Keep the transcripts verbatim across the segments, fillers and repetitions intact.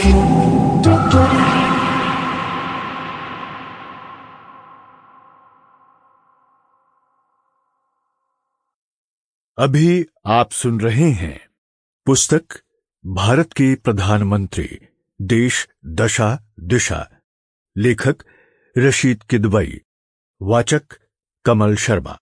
अभी आप सुन रहे हैं पुस्तक भारत के प्रधानमंत्री देश दशा दिशा, लेखक रशीद किदवई, वाचक कमल शर्मा।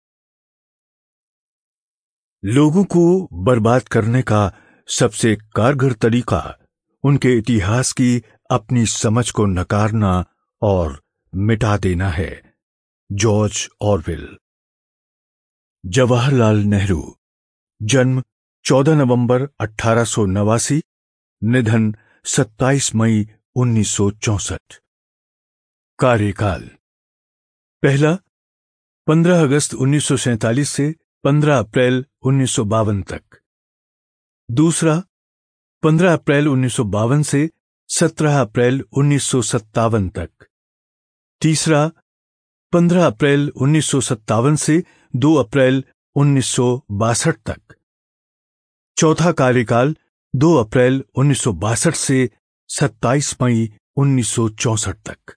लोगों को बर्बाद करने का सबसे कारगर तरीका उनके इतिहास की अपनी समझ को नकारना और मिटा देना है। George Orwell. जवाहरलाल नेहरू, जन्म चौदह नवंबर अठारह सौ नवासी, निधन सत्ताईस मई उन्नीस सौ चौसठ। कार्यकाल पहला, पंद्रह अगस्त उन्नीस सौ सैंतालीस से पंद्रह अप्रैल उन्नीस सौ बावन तक। दूसरा, पंद्रह अप्रैल उन्नीस सौ बावन से सत्रह अप्रैल उन्नीस सौ सत्तावन तक। तीसरा, पंद्रह अप्रैल उन्नीस सौ सत्तावन से दो अप्रैल उन्नीस सौ बासठ तक। चौथा कार्यकाल दो अप्रैल उन्नीस सौ बासठ से सत्ताईस मई उन्नीस सौ चौसठ तक।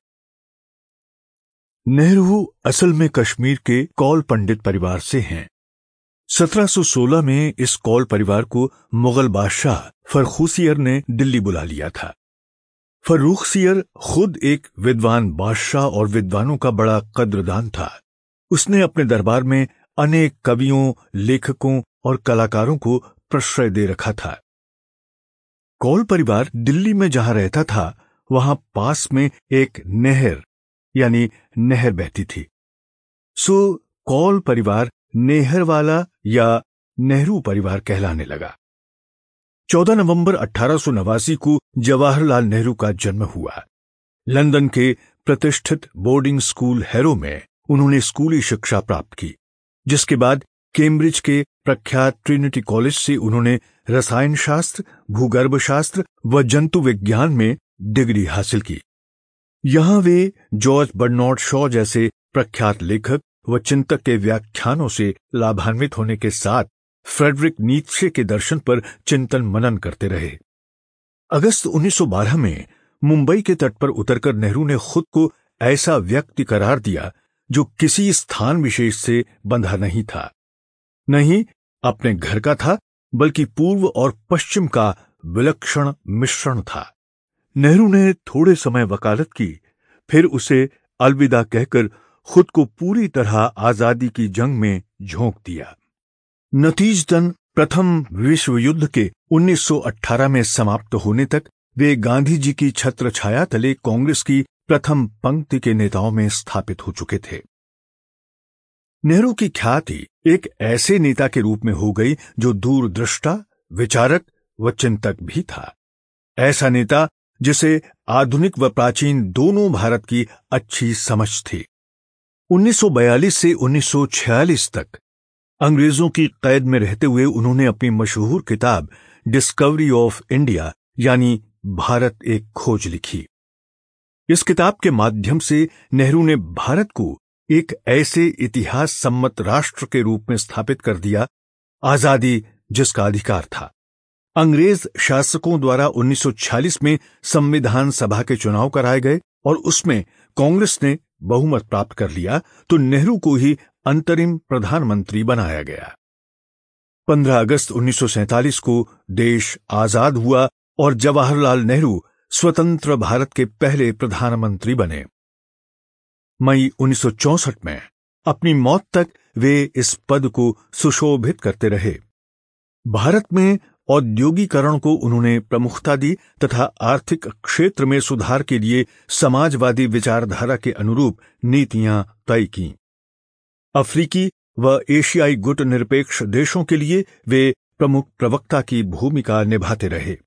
नेहरू असल में कश्मीर के कौल पंडित परिवार से हैं। सत्रह सौ सोलह में इस कौल परिवार को मुगल बादशाह फर्रुखसियर ने दिल्ली बुला लिया था। फर्रुखसियर खुद एक विद्वान बादशाह और विद्वानों का बड़ा कद्रदान था। उसने अपने दरबार में अनेक कवियों, लेखकों और कलाकारों को प्रश्रय दे रखा था। कौल परिवार दिल्ली में जहां रहता था, वहां पास में एक नहर यानी नहर बहती थी। सो कौल परिवार नेहर वाला या नेहरू परिवार कहलाने लगा। चौदह नवंबर अठारह सौ नवासी को जवाहरलाल नेहरू का जन्म हुआ। लंदन के प्रतिष्ठित बोर्डिंग स्कूल हैरो में उन्होंने स्कूली शिक्षा प्राप्त की, जिसके बाद कैम्ब्रिज के प्रख्यात ट्रिनिटी कॉलेज से उन्होंने रसायन शास्त्र, भूगर्भ शास्त्र व जंतु विज्ञान में डिग्री हासिल की। यहां वे जॉर्ज बर्नार्ड शॉ जैसे प्रख्यात लेखक व चिंतक के व्याख्यानों से लाभान्वित होने के साथ फ्रेडरिक नीत्शे के दर्शन पर चिंतन मनन करते रहे। अगस्त उन्नीस सौ बारह में मुंबई के तट पर उतरकर नेहरू ने खुद को ऐसा व्यक्ति करार दिया जो किसी स्थान विशेष से बंधा नहीं था, नहीं अपने घर का था, बल्कि पूर्व और पश्चिम का विलक्षण मिश्रण था। नेहरू ने थोड़े समय वकालत की, फिर उसे अलविदा कहकर खुद को पूरी तरह आजादी की जंग में झोंक दिया। नतीजतन प्रथम विश्व युद्ध के उन्नीस सौ अठारह में समाप्त होने तक वे गांधी जी की छत्र छाया तले कांग्रेस की प्रथम पंक्ति के नेताओं में स्थापित हो चुके थे। नेहरू की ख्याति एक ऐसे नेता के रूप में हो गई जो दूरदृष्टा, विचारक व चिंतक भी था। ऐसा नेता जिसे आधुनिक व प्राचीन दोनों भारत की अच्छी समझ थी। उन्नीस सौ बयालीस से उन्नीस सौ छियालीस तक अंग्रेजों की कैद में रहते हुए उन्होंने अपनी मशहूर किताब डिस्कवरी ऑफ इंडिया यानी भारत एक खोज लिखी। इस किताब के माध्यम से नेहरू ने भारत को एक ऐसे इतिहास सम्मत राष्ट्र के रूप में स्थापित कर दिया, आजादी जिसका अधिकार था। अंग्रेज शासकों द्वारा उन्नीस सौ छियालीस में संविधान सभा के चुनाव कराए गए और उसमें कांग्रेस ने बहुमत प्राप्त कर लिया, तो नेहरू को ही अंतरिम प्रधानमंत्री बनाया गया। पंद्रह अगस्त उन्नीस सौ सैंतालीस को देश आजाद हुआ और जवाहरलाल नेहरू स्वतंत्र भारत के पहले प्रधानमंत्री बने। मई उन्नीस सौ चौसठ में अपनी मौत तक वे इस पद को सुशोभित करते रहे। भारत में औद्योगिकरण को उन्होंने प्रमुखता दी तथा आर्थिक क्षेत्र में सुधार के लिए समाजवादी विचारधारा के अनुरूप नीतियां तय की। अफ्रीकी व एशियाई गुट निरपेक्ष देशों के लिए वे प्रमुख प्रवक्ता की भूमिका निभाते रहे।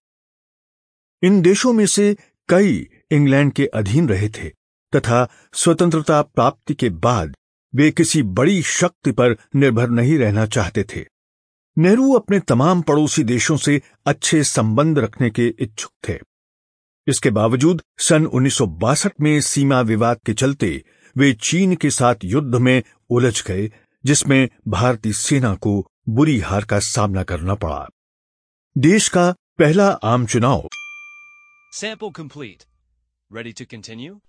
इन देशों में से कई इंग्लैंड के अधीन रहे थे तथा स्वतंत्रता प्राप्ति के बाद वे किसी बड़ी शक्ति पर निर्भर नहीं रहना चाहते थे। नेहरू अपने तमाम पड़ोसी देशों से अच्छे संबंध रखने के इच्छुक थे। इसके बावजूद सन उन्नीस सौ बासठ में सीमा विवाद के चलते वे चीन के साथ युद्ध में उलझ गए, जिसमें भारतीय सेना को बुरी हार का सामना करना पड़ा। देश का पहला आम चुनाव Sample complete. Ready to continue?